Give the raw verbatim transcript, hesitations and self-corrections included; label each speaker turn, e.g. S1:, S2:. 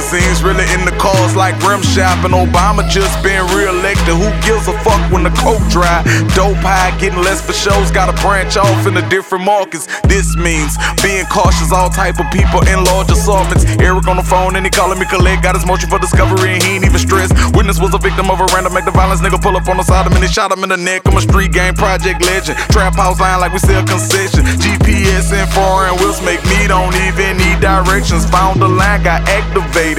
S1: seems really in the cause like rim shopping. Obama just been re-elected. Who gives a fuck when the coke dry? Dope high, getting less for shows. Gotta branch off into different markets. This means being cautious. All type of people in large assortments. Eric on the phone and he calling me collect. Got his motion for discovery and he ain't even stressed. Witness was a victim of a random act of violence. Nigga pull up on the side of him and he shot him in the neck. I'm a street game project legend. Trap house line like we sell concession. G P S and foreign wheels make me don't even need directions. Found the line, got activated.